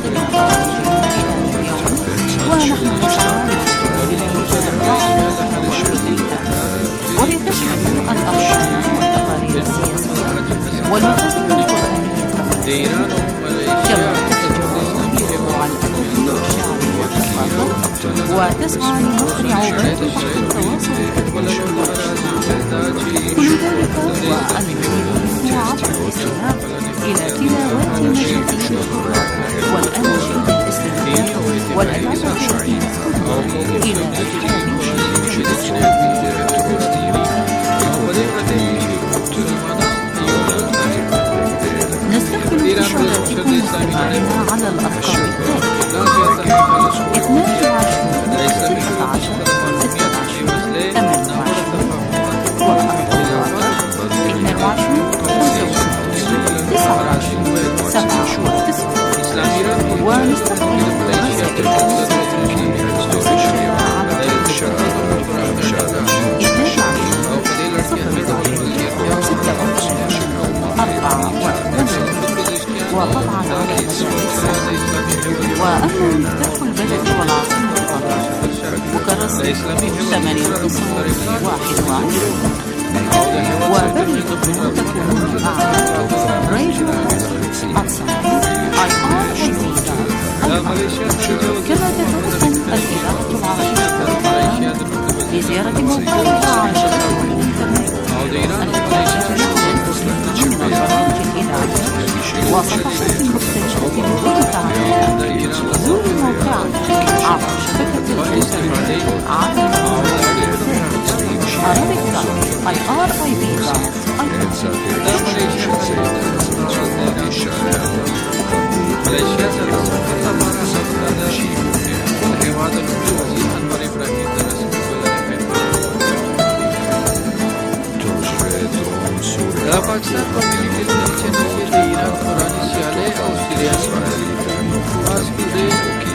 ونحن نسعى ولتشمل الأخبار والتقارير السياسية والمقاصد القرآنية كما تتجاوز عن الأدب والشعر والثقافة وتسعى لنشر عباد تحت التواصل كل ذلك والمزيد منه عبر الاستماع إلى تلاوات مشاهير والأناشيد الإسلامية والأدعية الشرعية إلى كتاب شيخ الإسلام. نستقبل اتصالاتكم واستماعنا على الأرقام التالية 22 ونستقبل وطبعا على وأما مفتاح البلد والعاصمة القاهرة وكراسي 821 وبريد تكون معنا راديو الصحيح كما تتمكن الإذاعة العربية لزيارة موقعها على شبكة الإنترنت وصفحات مختلفة متعددة. زور الموقع عبر شبكة الإنترنت على Pakistan community channel के लिए पुरानी सियाले और सीरियस आज की डेट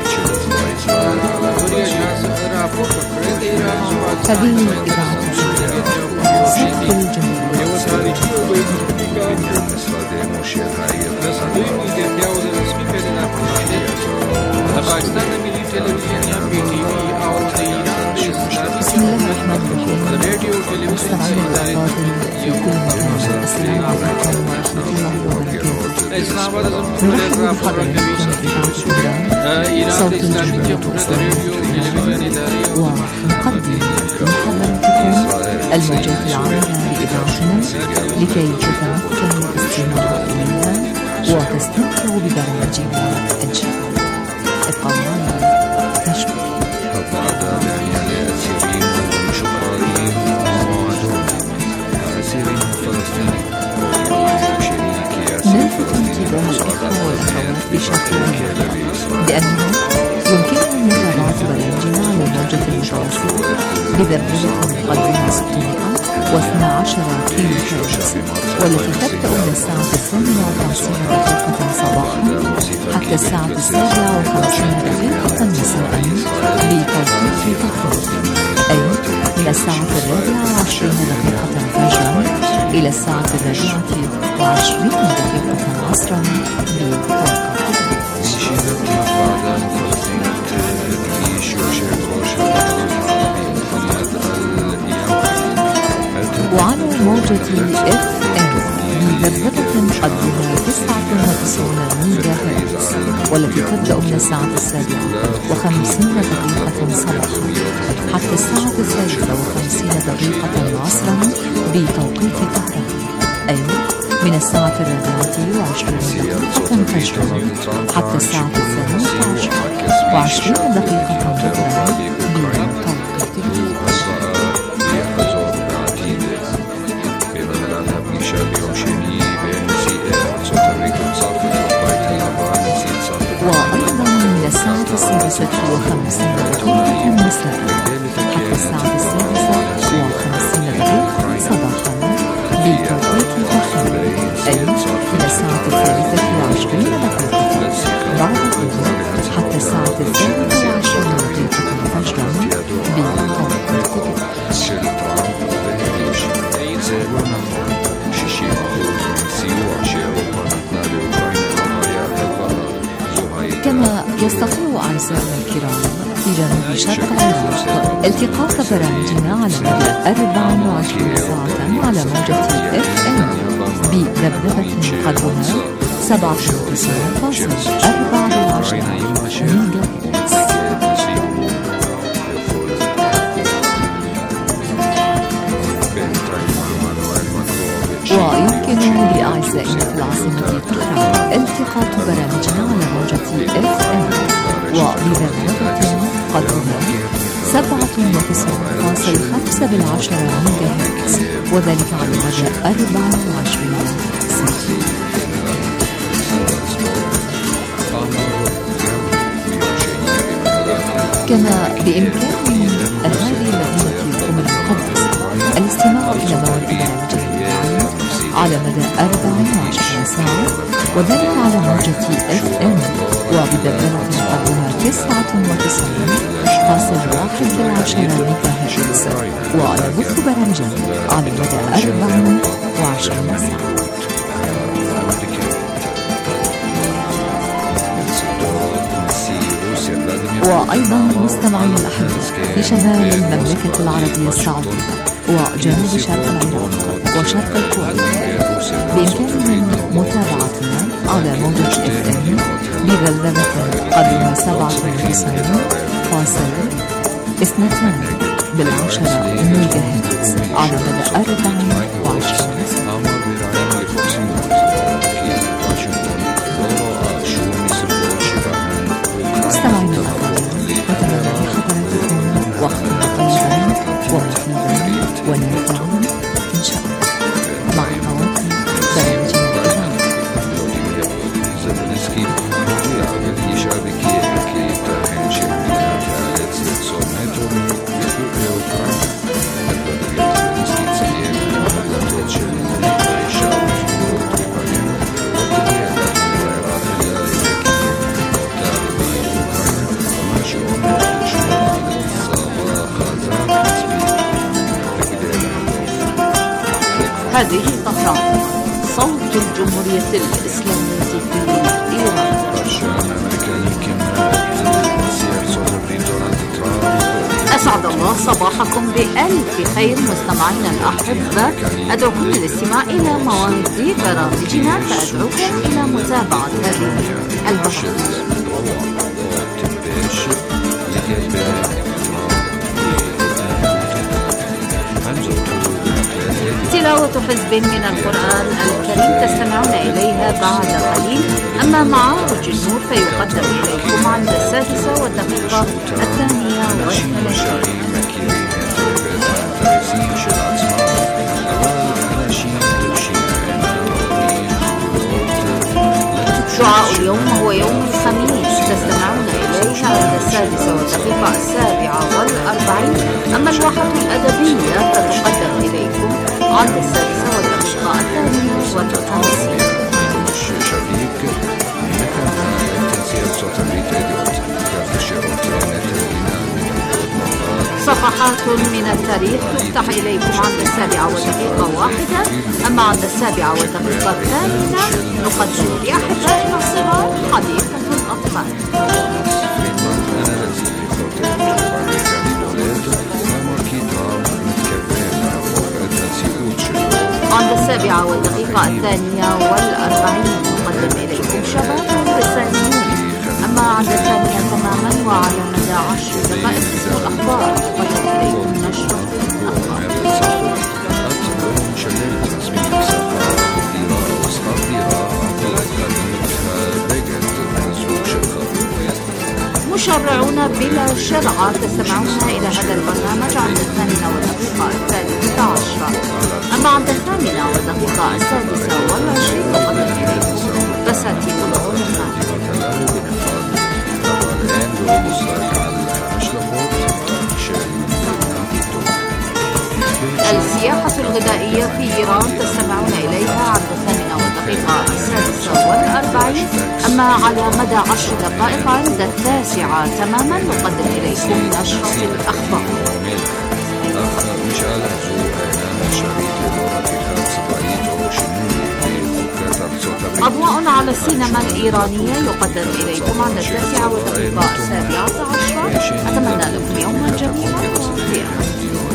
पाकिस्तान मिली टेलीविजन या PTV और بسم الله الرحمن الرحيم. مستمعينا الأفاضل في كل مكان، السلام عليكم ورحمة الله وبركاته. نرحب بحضراتكم في إذاعة صوت الجمهورية الإسلامية، ونقدم لحضراتكم الموجات العامة لإذاعتنا لكي تتمكنوا الاستماع إليها وتستمتعوا ببرامجنا إن شاء الله. ابقوا معنا نشكر. نلفت انتباه الإخوة والأخوات بشكل بأنه يمكنهم متابعة برامجنا على الموجة المتوسطة بذرية مقدمة 612 كيلو هرتز، والتي تبدأ من الساعة 58 صباحا حتى الساعة 57 مساء بتوقيت تحرير، أي من الساعة 24 فجرا إلى الساعة 24 عصرا وعلى موجة FM بذرة قدرها 99 ميجا هرتز، والتي تبدأ من الساعة 7:50 صباحا حتى الساعة 6:50 عصرا بتوقيت طهران، أي من الساعة 24 فجرا حتى الساعة 23 ظهرا وأيضا من الساعة 6:50 مساء حتى الساعة 6:50 صباحا بتوقيت التحرير، أي من الساعة 23 بعد الظهر حتى الساعة 23 فجرا بتوقيت كما يستطيع أعزائنا الكرام في جنوب شرق العراق التقاط برامجنا على مدى 24 ساعة على موجة FM بذبذبة قدرها 97.14 ميجا. ويمكن لأعزائنا في العاصمة طهران التقاط برامجنا على موجة FM وبذبذبة قدرها 97.5 ميجا هرتز، وذلك على مدى 24 ساعة. كما بإمكان أهالي مدينة أم القدس الاستماع إلى مواد برامجنا على مدى 24 ساعة، وذلك على موجة FM وبذبذبة قدرها 99.11 ميجا هرتز، ونبث برامجنا على مدى 24 ساعة. وأيضا مستمعينا الأحباء في شمال المملكة العربية السعودية وجنوب شرق العراق وشرق الكويت بإمكانهم متابعتنا على موجة FM بذبذبة قدرها 97.12 ميجا هرتز على مدى 24 ساعة. مستمعينا الأكرام، نتمنى لحضراتكم وقتا طيبا ومفيدا ونافعا إن شاء الله مع قواتي برامجنا هذه طهران صوت الجمهورية الإسلامية في إيران. أسعد الله صباحكم بألف خير مستمعينا الأحبة، أدعوكم للاستماع إلى مواد برامجنا، فأدعوكم إلى متابعة هذه البرامج. تلاوة حزب من القرآن الكريم تستمعون إليها بعد قليل، أما معارج النور فيقدم إليكم عند 6:32. دعاء اليوم هو يوم الخميس، تستمعون إليه عند 6:47، أما الواحة الأدبية فتقدم إليكم عند 6:52. صفحات من التاريخ تفتح إليكم عند 7:01، أما عند 7:08 نقدم لأحبائنا الصغار حديقة الأطفال. عند 7:42 نقدم إليكم شباب رساليون، أما عند 8 تماما وعلى مدى 10 دقائق اسم الأخبار نقدم إليكم نشرة الأخبار. مشرعون بلا شرع تستمعون إلى هذا البرنامج عند 8:13، أما عند 8:26 نقدم إليكم بساتين العلماء. السياحة الغذائية في إيران تستمعون إليها عند 8:46، أما على مدى 10 دقائق عند 9 تماما نقدم إليكم نشرة الأخبار. أضواء على السينما الإيرانية يقدم إليكم عند 9:17. أتمنى لكم يوما جميلا وممتعا.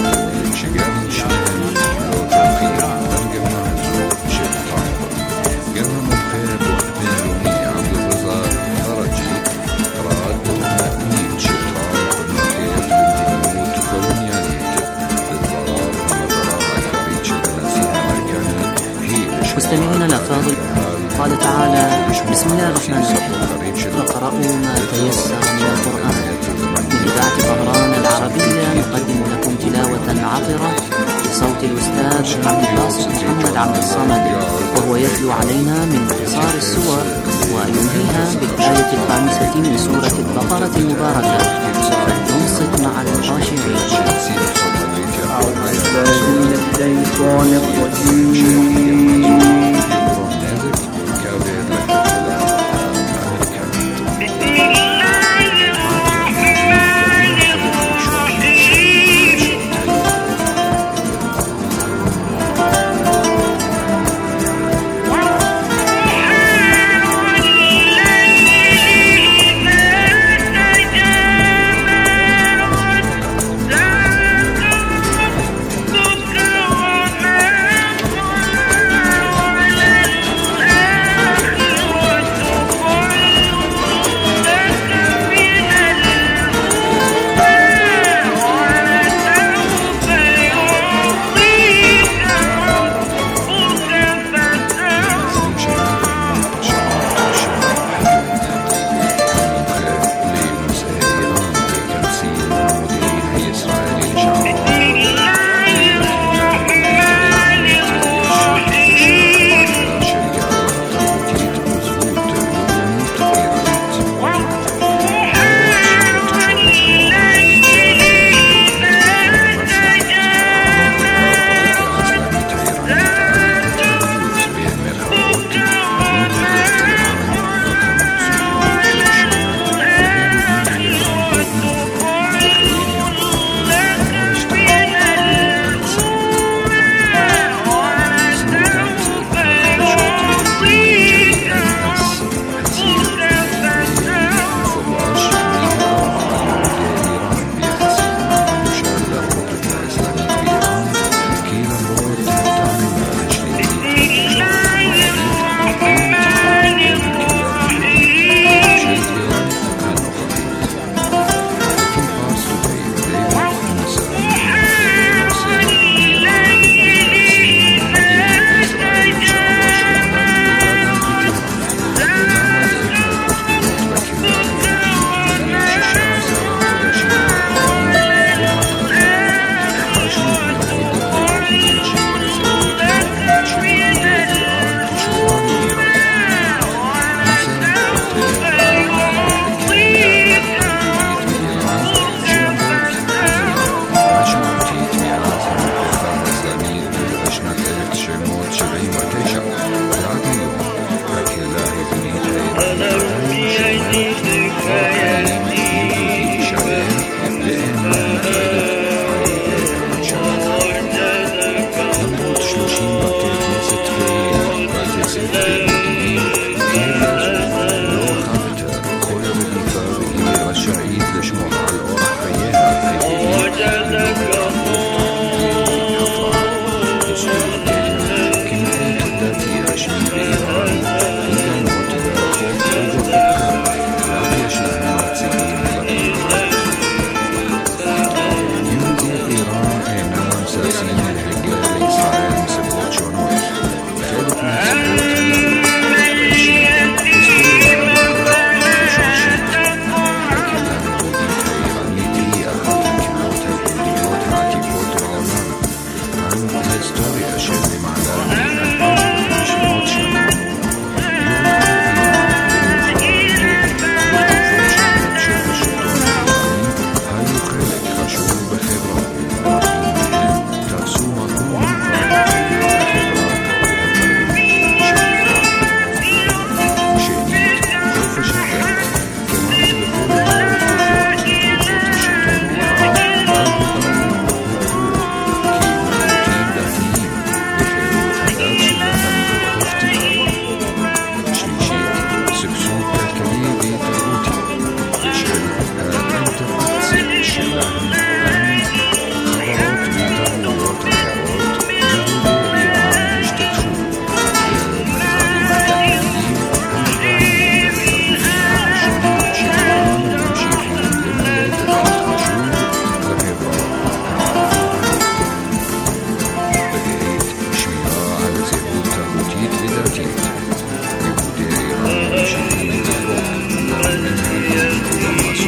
مستمعينا الأفاضل، قال تعالى: بسم الله الرحمن الرحيم، فاقرأوا ما تيسر من القرآن. من إذاعة طهران العربية نقدم لكم تلاوة عطرة بصوت الأستاذ عبد الباسط محمد عبد الصمد، وهو يتلو علينا من قصار السور وينهيها بالآية 5 من سورة البقرة المباركة. فلننصت مع الخاشعين. أعوذ بالله من الشيطان الرجيم.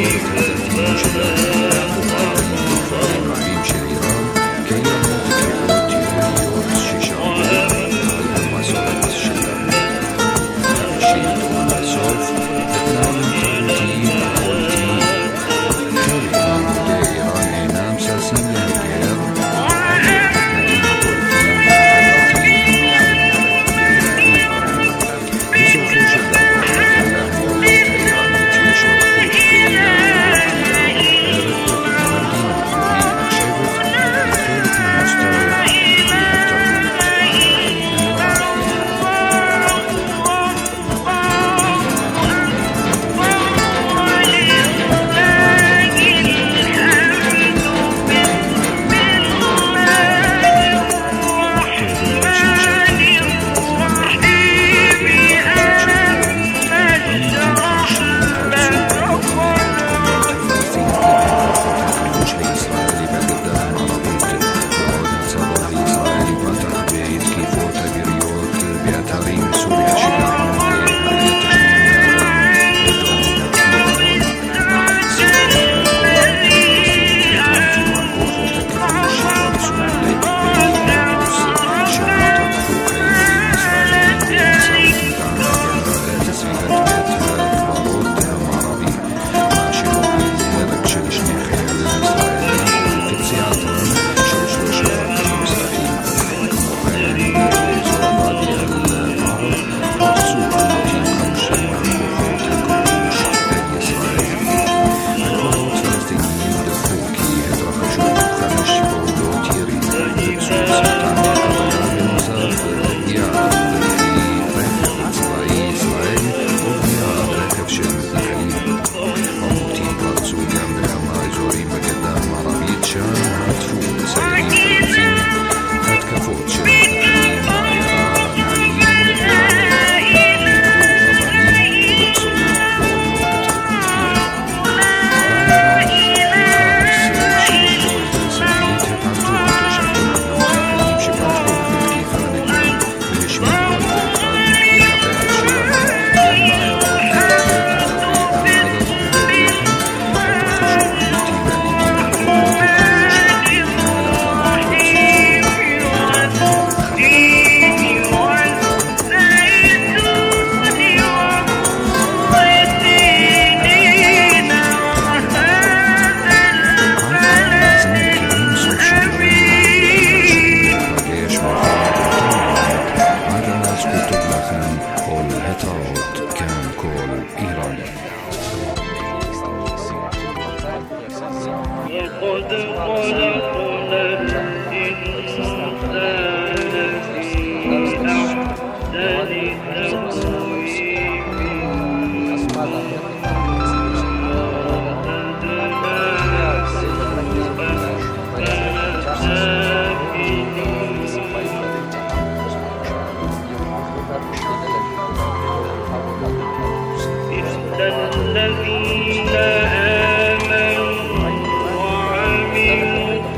الذين آمنوا وعملوا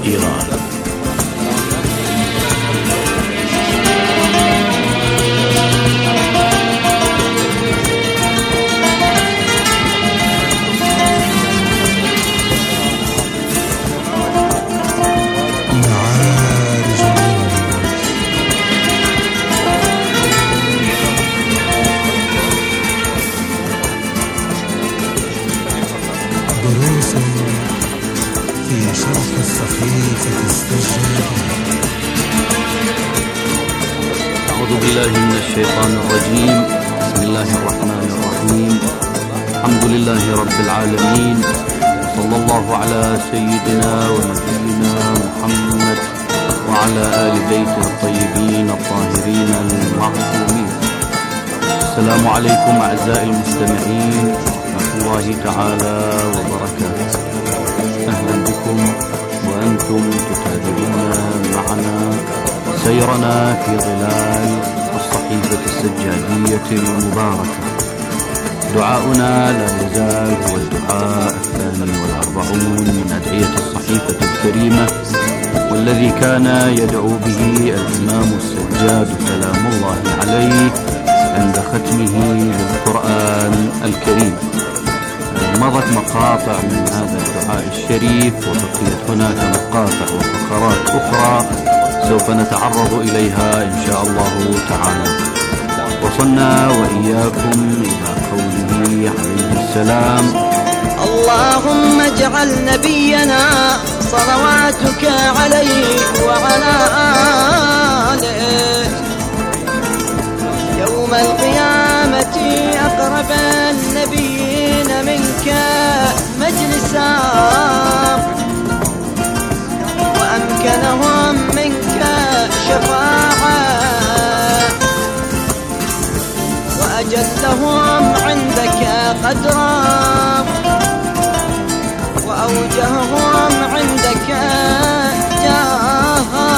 إيران. أعوذ بالله من الشيطان الرجيم. بسم الله الرحمن الرحيم. الحمد لله رب العالمين، صلى الله على سيدنا ونبينا محمد وعلى آل بيته الطيبين الطاهرين المعصومين. السلام عليكم أعزائي المستمعين ورحمة الله تعالى وبركاته. أهلا بكم وأنتم تتابعون معنا سيرنا في ظلال الصحيفة السجادية المباركة. دعاؤنا لا يزال هو الدعاء 42 من أدعية الصحيفة الكريمة، والذي كان يدعو به الإمام السجاد سلام الله عليه عند ختمه للقرآن الكريم. مضت مقاطع من هذا الدعاء الشريف، وبقيت هناك مقاطع وفقرات أخرى سوف نتعرض إليها إن شاء الله تعالى. وصلنا وإياكم إلى قوله عليه السلام: اللهم اجعل نبينا صلواتك عليه وعلى آله يوم القيامة أقرب النبيين منك مجلسا، وأمكنهم منك شفاعة، وأجلهم عندك قدرا، وأوجههم عندك جاها.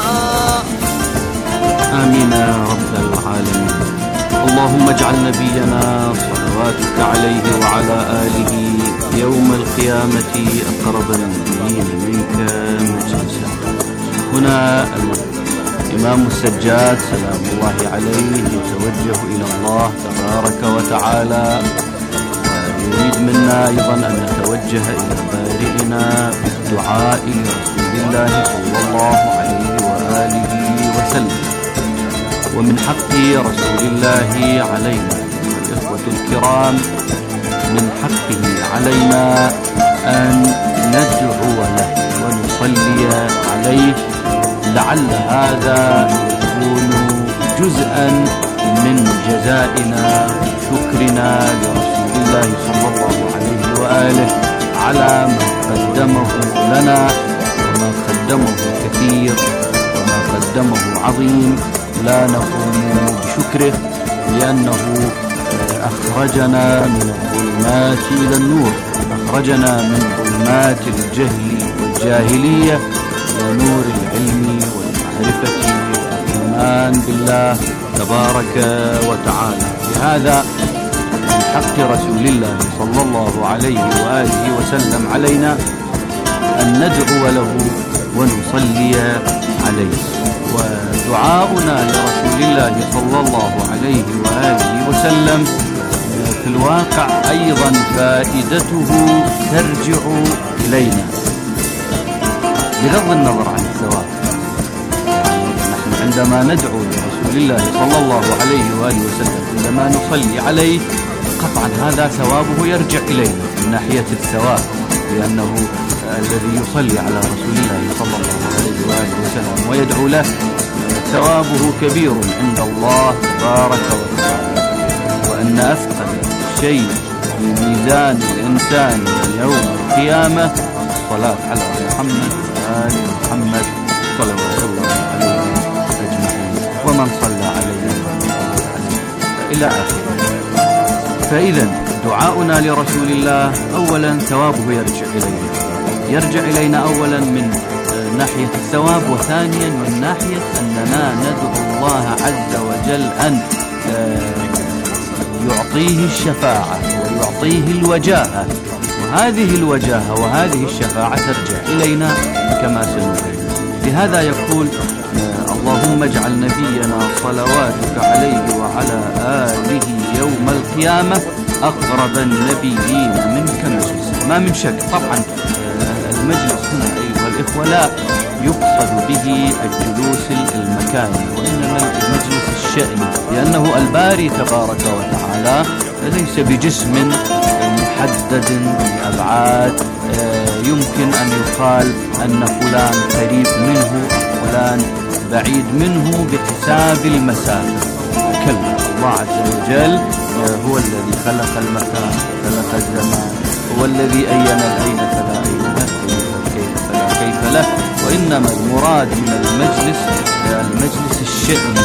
آمين يا رب العالمين. اللهم اجعل نبينا صلواتك عليه وعلى آله يوم القيامة أقرب النبيين منك مجلسا. هنا الإمام السجاد سلام الله عليه يتوجه إلى الله تبارك وتعالى، ويريد منا أيضا أن نتوجه إلى بارئنا بالدعاء لرسول الله صلى الله عليه وآله وسلم. ومن حق رسول الله علينا والإخوة الكرام، من حقه علينا أن ندعو له ونصلي عليه، لعل هذا يكون جزءا من جزائنا شكرنا لرسول الله صلى الله عليه وآله على ما قدمه لنا، وما قدمه كثير وما قدمه عظيم. لا نقوم بشكره لأنه أخرجنا من الظلمات إلى النور، أخرجنا من ظلمات الجهل والجاهلية إلى نور العلم والمعرفة والإيمان بالله تبارك وتعالى. لهذا من حق رسول الله صلى الله عليه وآله وسلم علينا أن ندعو له ونصلي عليه. ودعاؤنا لرسول الله صلى الله عليه وآله وسلم في الواقع أيضا فائدته ترجع إلينا بغض النظر عن الثواب. نحن عندما ندعو لرسول الله صلى الله عليه وآله وسلم، عندما نصلي عليه، قطعا هذا ثوابه يرجع إلينا من ناحية الثواب، لأنه الذي يصلي على رسول الله صلى الله عليه وآله وسلم ويدعو له ثوابه كبير عند الله تبارك وتعالى. وأن أثقل شيء في ميزان الإنسان يوم القيامة الصلاة على محمد وآل محمد صلوات الله عليهم أجمعين، ومن صلى عليه إلى آخره. فإذا دعاؤنا لرسول الله أولا ثوابه يرجع إلينا أولا من ناحية الثواب، وثانيا من ناحية أننا ندعو الله عز وجل أن يعطيه الشفاعة ويعطيه الوجاهة هذه الوجاهة وهذه الشفاعة ترجع إلينا كما سنبين. لهذا يقول اللهم اجعل نبينا صلواتك عليه وعلى آله يوم القيامة أقرب النبيين منك مجلسا. ما من شك طبعا المجلس هنا أيها الإخوة لا يقصد به الجلوس المكاني، وإنما المجلس الشأني، لأنه الباري تبارك وتعالى ليس بجسم محدد بأبعاد يمكن أن يقال أن فلان قريب منه أو فلان بعيد منه بحساب المسافة. كلا، الله عز وجل هو الذي خلق المكان، خلق الزمان، هو الذي أين الأين فلا أين له، والكيف فلا كيف له. وإنما المراد من المجلس الشأني،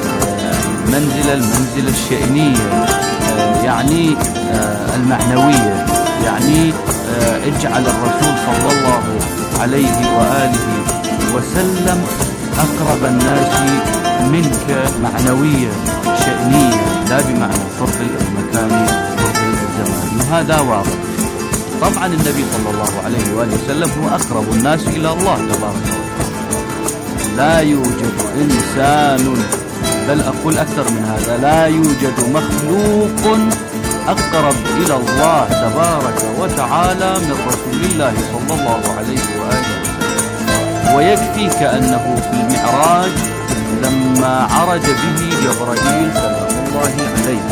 المنزلة الشأنية، يعني المعنوية، يعني اجعل الرسول صلى الله عليه وآله وسلم أقرب الناس منك معنوية شأنية، لا بمعنى القرب المكاني قرب الزمان، وهذا واضح. طبعا النبي صلى الله عليه وآله وسلم هو أقرب الناس إلى الله تبارك وتعالى. لا يوجد إنسان، بل أقول أكثر من هذا، لا يوجد مخلوق أقرب إلى الله تبارك وتعالى من رسول الله صلى الله عليه وآله وسلم. ويكفيك أنه في المعراج لما عرج به جبرائيل سلام الله عليه،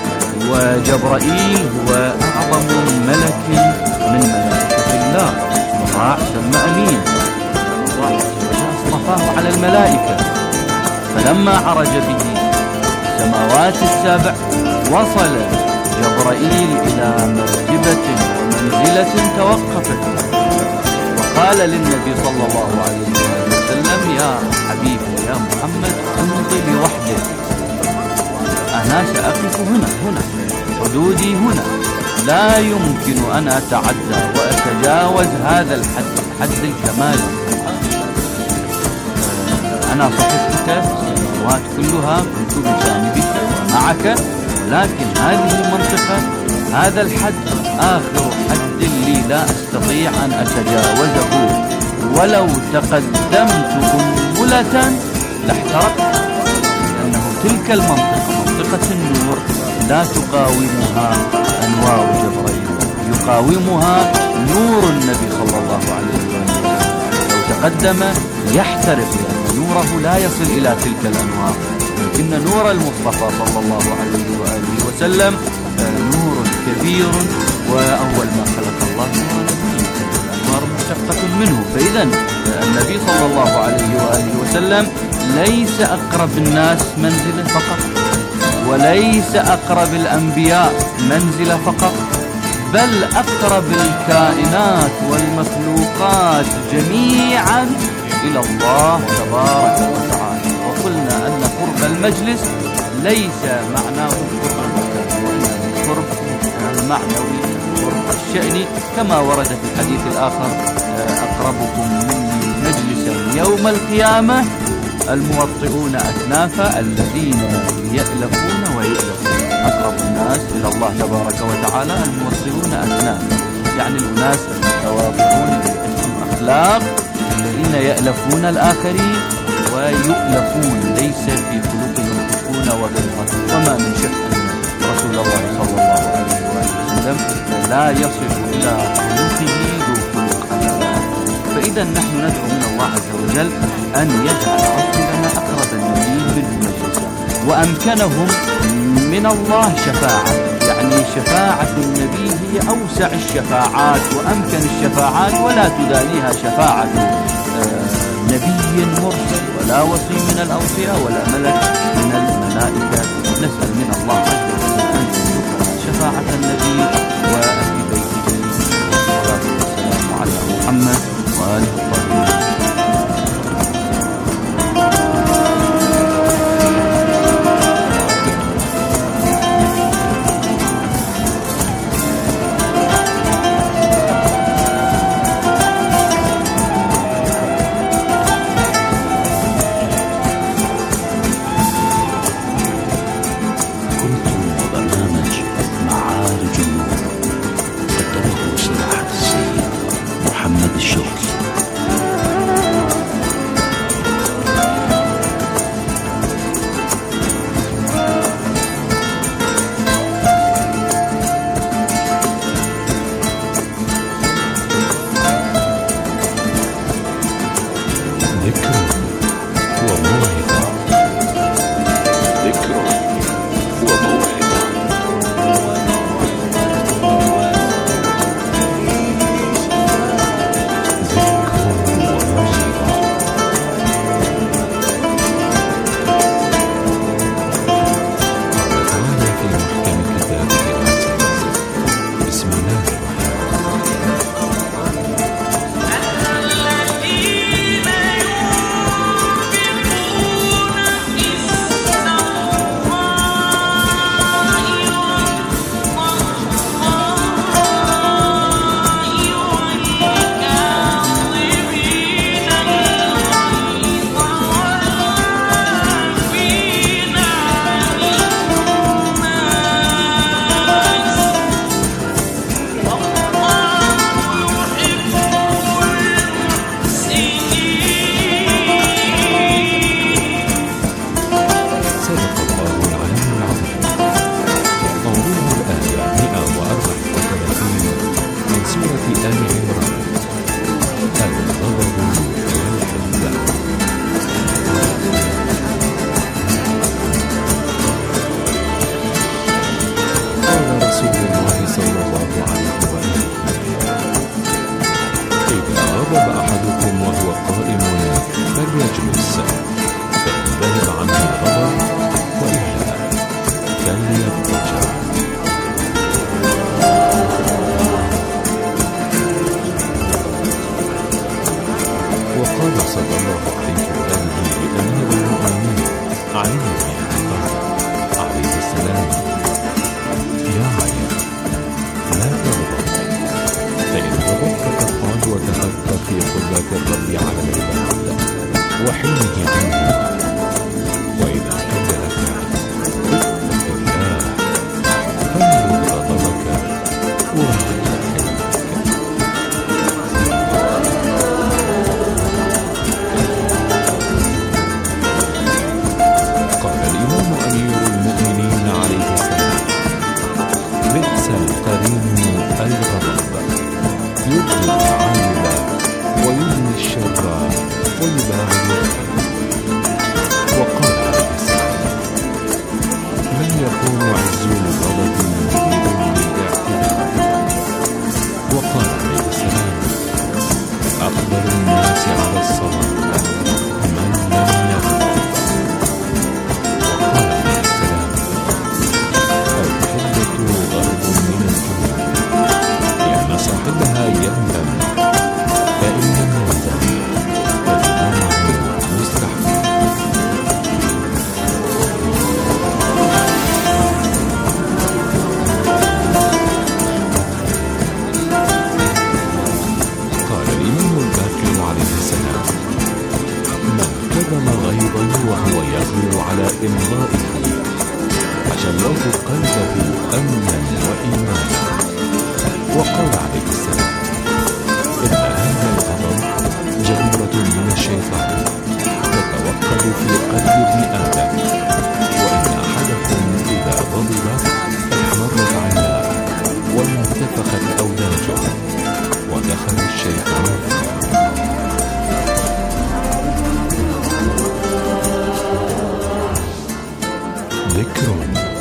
وجبرائيل هو أعظم ملك من ملائكة الله، مطاع ثم أمين، الله اصطفاه على الملائكة. فلما عرج به السماوات السبع وصل جبرائيل إلى مرتبة ومنزلة توقفت، وقال للنبي صلى الله عليه وسلم يا حبيبي يا محمد امضي لوحدك، أنا سأقف هنا، حدودي هنا، لا يمكن أن أتعدى وأتجاوز هذا الحد، حد الكمال. أنا صحبتك السنوات كلها، كنت بجانبك ومعك، لكن هذه المنطقة، هذا الحد آخر حد لي لا أستطيع أن أتجاوزه، ولو تقدمت أنبلة لاحترقت، لأنه تلك المنطقة منطقة النور لا تقاومها أنوار جبرائيل، يقاومها نور النبي صلى الله عليه وسلم. لو تقدم يحترق، لأن نوره لا يصل إلى تلك الأنوار، لكن نور المصطفى صلى الله عليه وآله وسلم نور كبير، وأول ما خلق الله الأنوار مشتقة منه. فإذا النبي صلى الله عليه وآله وسلم ليس أقرب الناس منزلة فقط، وليس أقرب الأنبياء منزلة فقط، بل أقرب الكائنات والمخلوقات جميعا إلى الله تبارك وتعالى. وقلنا أن قرب المجلس ليس معناه قرب المكان، وإنما قرب المعنوي، قرب الشأن، كما ورد في الحديث الآخر أقربكم مني مجلسا يوم القيامة الموطئون أكنافا الذين يألفون ويؤلفون. أقرب الناس إلى الله تبارك وتعالى الموطئون أكنافا، يعني الناس المتواضعون الأخلاق الذين يألفون الآخرين ويؤلفون، ليس في قلوبهم خشونة وغلظة. وما من شك أن رسول الله صلى الله عليه وسلم لا يصل إلى خلقه ذو خلق أبدا. فإذا نحن ندعو من الله عز وجل أن يجعل رسولنا أقرب النبي منه مجلسا، وأمكنهم من الله شفاعة، يعني شفاعة النبي هي أوسع الشفاعات وأمكن الشفاعات، ولا تدانيها شفاعة نبي مرسل ولا وصي من الأوصياء ولا ملك من الملائكة. نسأل من الله عز وجل أن يرزقنا شفاعة النبي وأهل بيته، والصلاة والسلام على محمد وآله الطاهرين. ذكر وموعظة. ذكر وموعظة. ذكر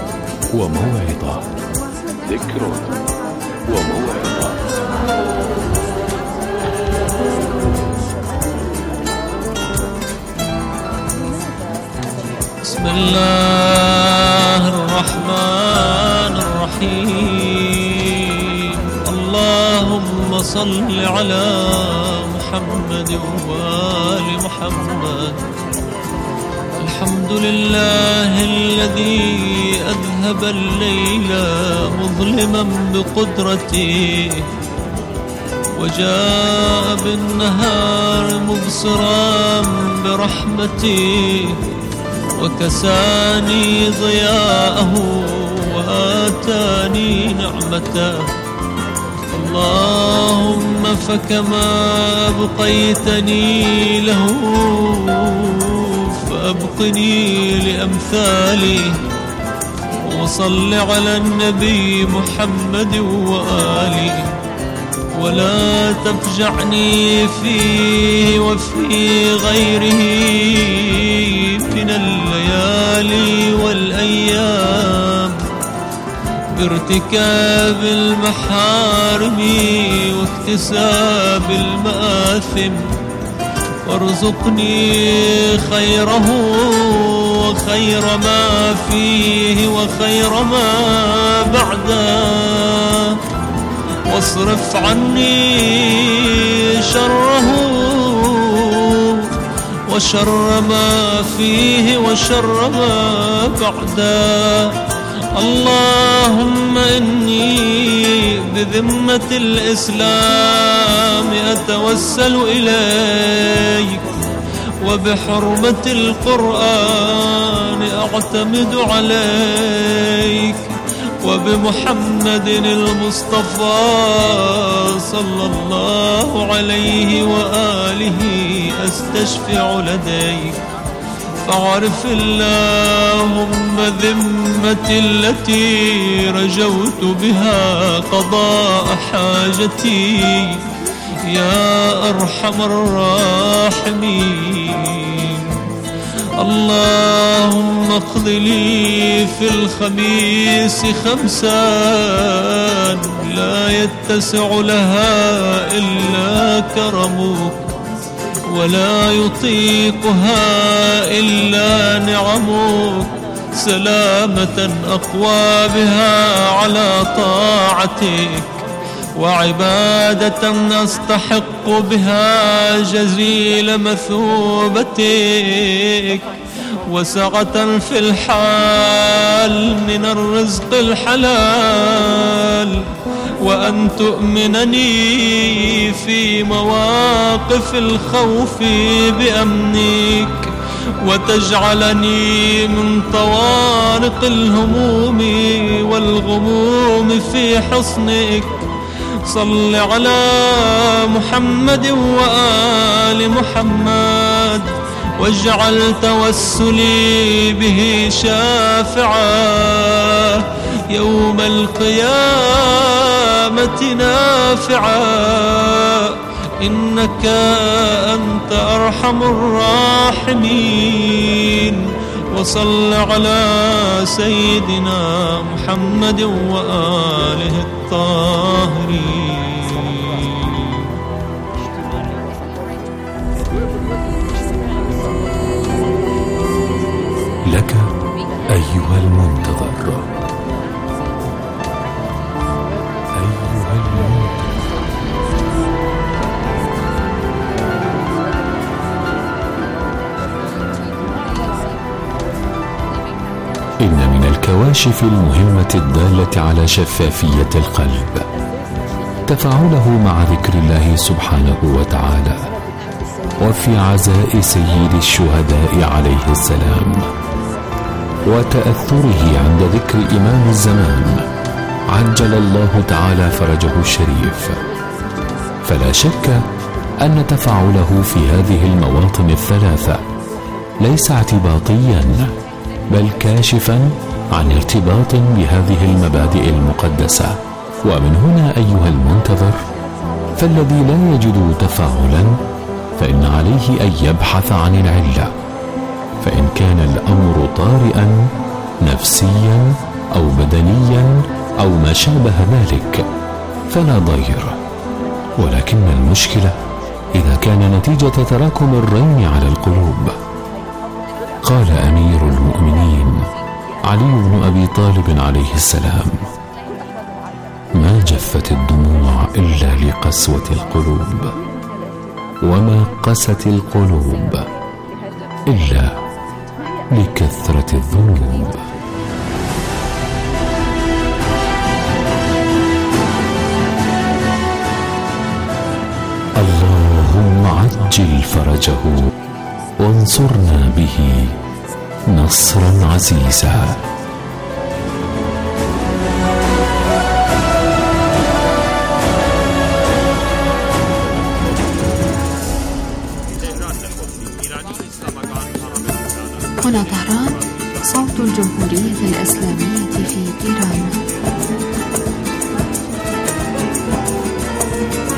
وموعظة. ذكر وموعظة. بسم الله الرحمن الرحيم. اللهم صل على محمد وآل محمد. الحمد لله الذي أذهب الليل مظلما بقدرته وجاء بالنهار مبصرا برحمته وكساني ضياءه وآتاني نعمته. اللهم فكما أبقيتني له فأبقني لأمثالي. وصل على النبي محمد وآله ولا تفجعني فيه وفي غيره من الليالي والأيام بارتكاب المحارم واكتساب المآثم، وارزقني خيره وخير ما فيه وخير ما بعده، واصرف عني شره وشر ما فيه وشر ما بعده. اللهم إني بذمة الإسلام أتوسل إليك، وبحرمة القرآن أعتمد عليك، وبمحمد المصطفى صلى الله عليه وآله أستشفع لديك. فاعرف اللهم ذمتي التي رجوت بها قضاء حاجتي يا أرحم الراحمين. اللهم اقض لي في الخميس 5 لا يتسع لها إلا كرمك، ولا يطيقها إلا نعمك، سلامة أقوى بها على طاعتك، وعبادة أستحق بها جزيل مثوبتك، وسعة في الحال من الرزق الحلال، وأن تؤمنني في مواقف الخوف بأمنك، وتجعلني من طوارق الهموم والغموم في حصنك. صل على محمد وآل محمد، واجعل توسلي به شافعا يوم القيامة نافعا، إنك أنت أرحم الراحمين. وصل على سيدنا محمد وآله الطاهرين. لك أيها المنتظر، أيها المنتظر. إن من الكواشف المهمة الدالة على شفافية القلب تفاعله مع ذكر الله سبحانه وتعالى، وفي عزاء سيد الشهداء عليه السلام، وتأثره عند ذكر إمام الزمان عجل الله تعالى فرجه الشريف. فلا شك أن تفاعله في هذه المواطن الثلاثة ليس اعتباطيا، بل كاشفا عن ارتباط بهذه المبادئ المقدسة. ومن هنا أيها المنتظر، فالذي لا يجد تفاعلا فإن عليه أن يبحث عن العلة، فإن كان الأمر طارئا نفسيا أو بدنيا أو ما شابه ذلك فلا ضير، ولكن المشكلة إذا كان نتيجة تراكم الرين على القلوب. قال أمير المؤمنين علي بن أبي طالب عليه السلام: ما جفت الدموع إلا لقسوة القلوب، وما قست القلوب إلا لكثرة الذنوب. اللهم عجل فرجه وانصرنا به نصرا عزيزا. هنا طهران، صوت الجمهورية الإسلامية في إيران.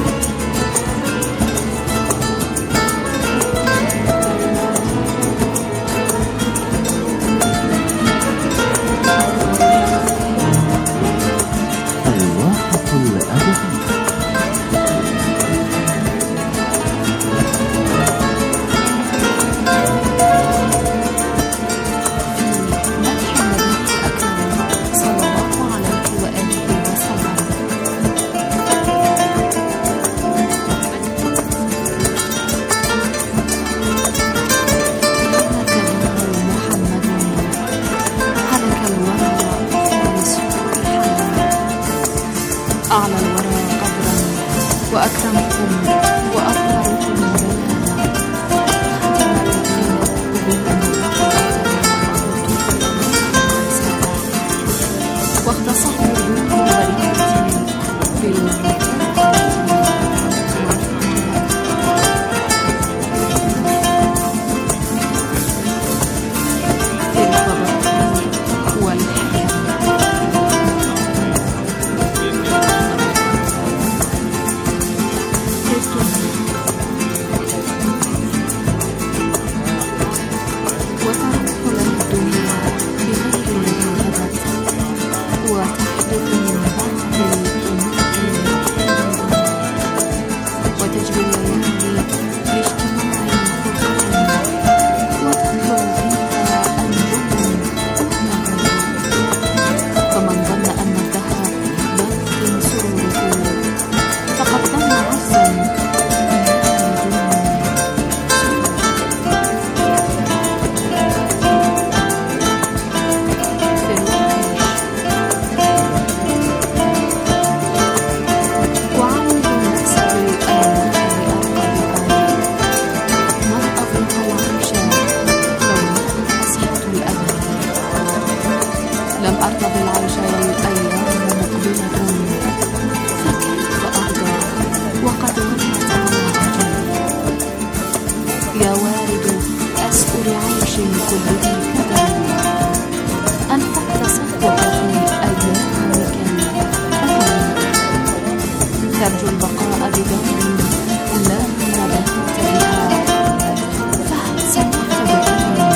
كل ذي كدر أنفقت صفوة في أيامك الأكرم ترجو البقاء بدار لا نبات بها فهل سمعت بأمر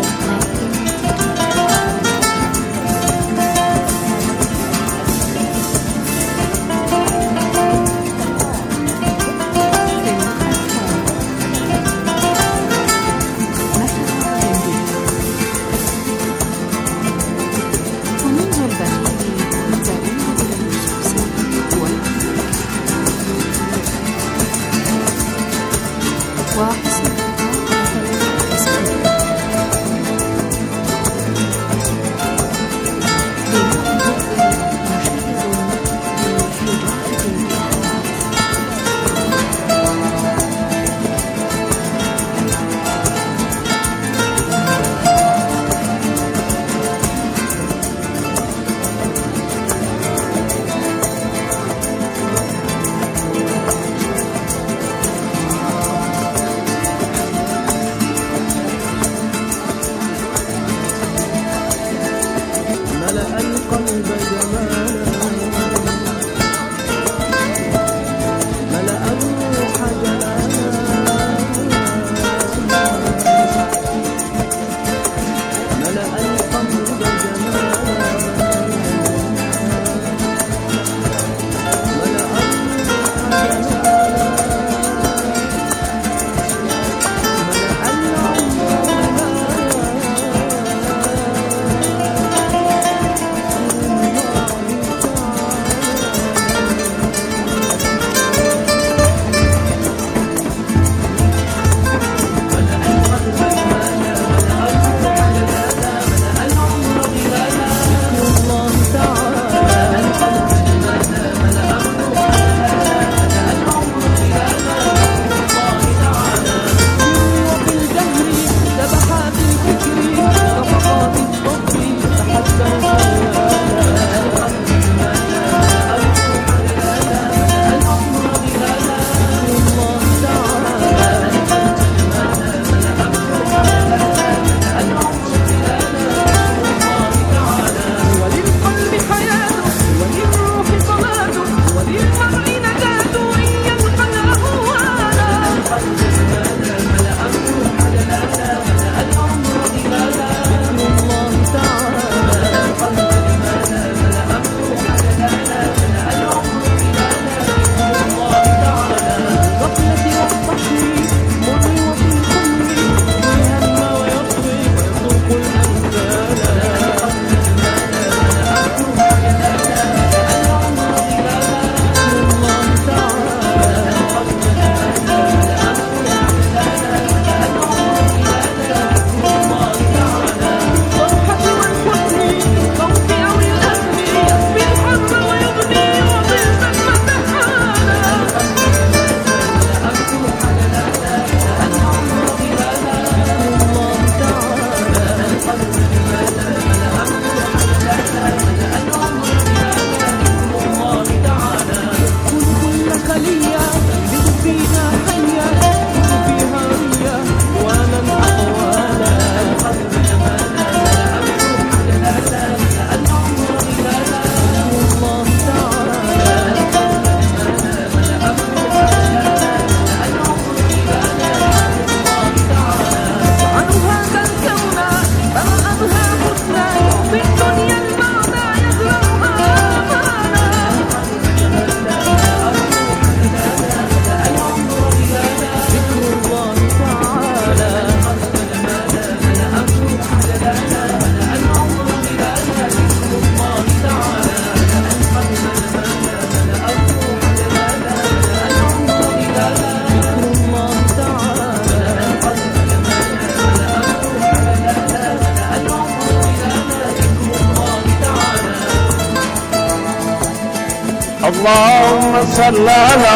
اللهم صل على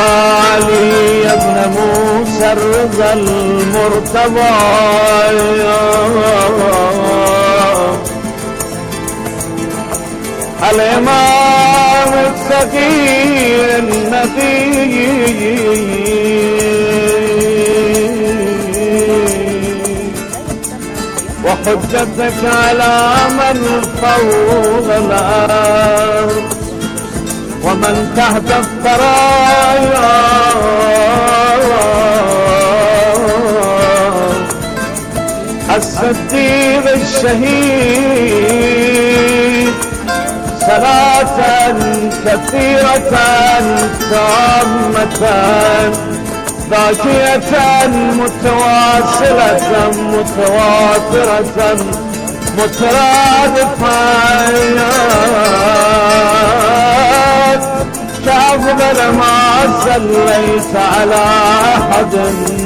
علي ابن موسى الرضا المرتضى الإمام الثقيل النبي وحجتك على من فوق الأرض ومن تحت الثرايا الصديق الشهيد صلاة كثيرة تامة باقية متواصلة متواترة مترادفة كأفضل ما صليت على أحد